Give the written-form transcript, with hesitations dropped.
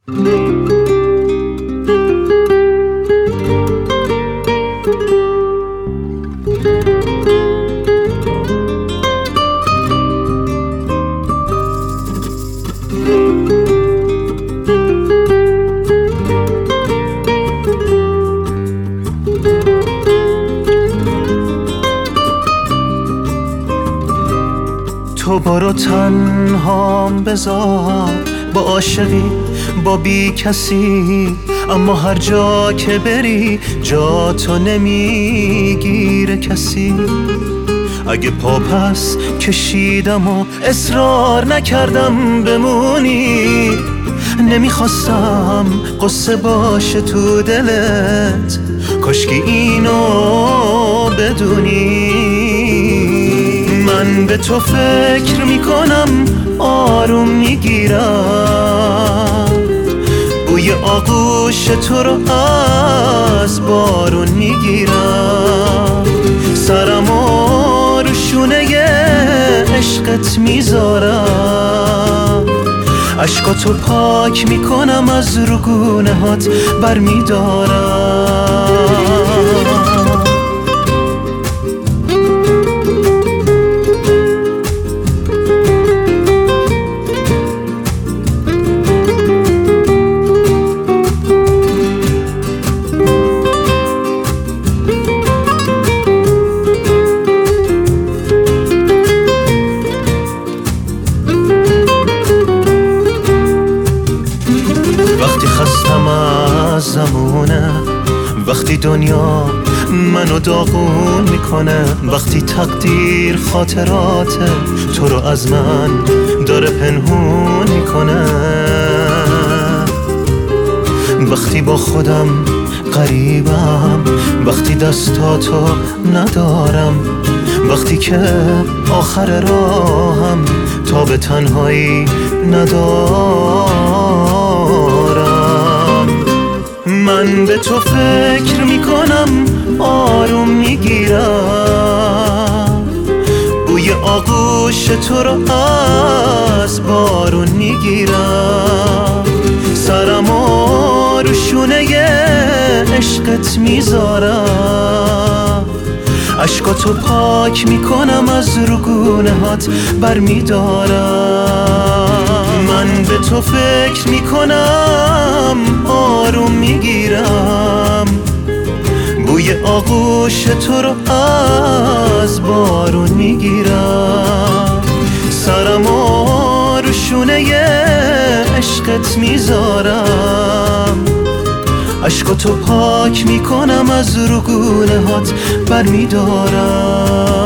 تو برو تنهام بذار با عاشقی با بی کسی، اما هر جا که بری جا تو نمیگیره کسی. اگه پا پس کشیدم و اصرار نکردم بمونی، نمیخواستم قصه باشه تو دلت، کاشکی اینو بدونی. من به تو فکر میکنم آروم میگیرم، بوی آغوش تو رو از بارون میگیرم، سرمو رو شونه عشقت میذارم، عشقاتو پاک میکنم از رگونه هات برمیدارم. وقتی خستم از زمونه، وقتی دنیا منو داغون میکنه، وقتی تقدیر خاطرات تو رو از من داره پنهون میکنه، وقتی با خودم غریبم، وقتی دستاتو ندارم، وقتی که آخر راهم تا به تنهایی ندارم. من به تو فکر میکنم آروم میگیرم، بوی آغوش تو رو از بارون میگیرم، سرمو رو شونه عشقت میذارم، عشقاتو پاک میکنم از رگونه هات برمیدارم. من به تو فکر میکنم آروم میگیرم، بوی آغوش تو رو از بارون میگیرم، سرمو رو شونه عشقت میذارم، عشقاتو پاک میکنم از رگونه هات برمیدارم.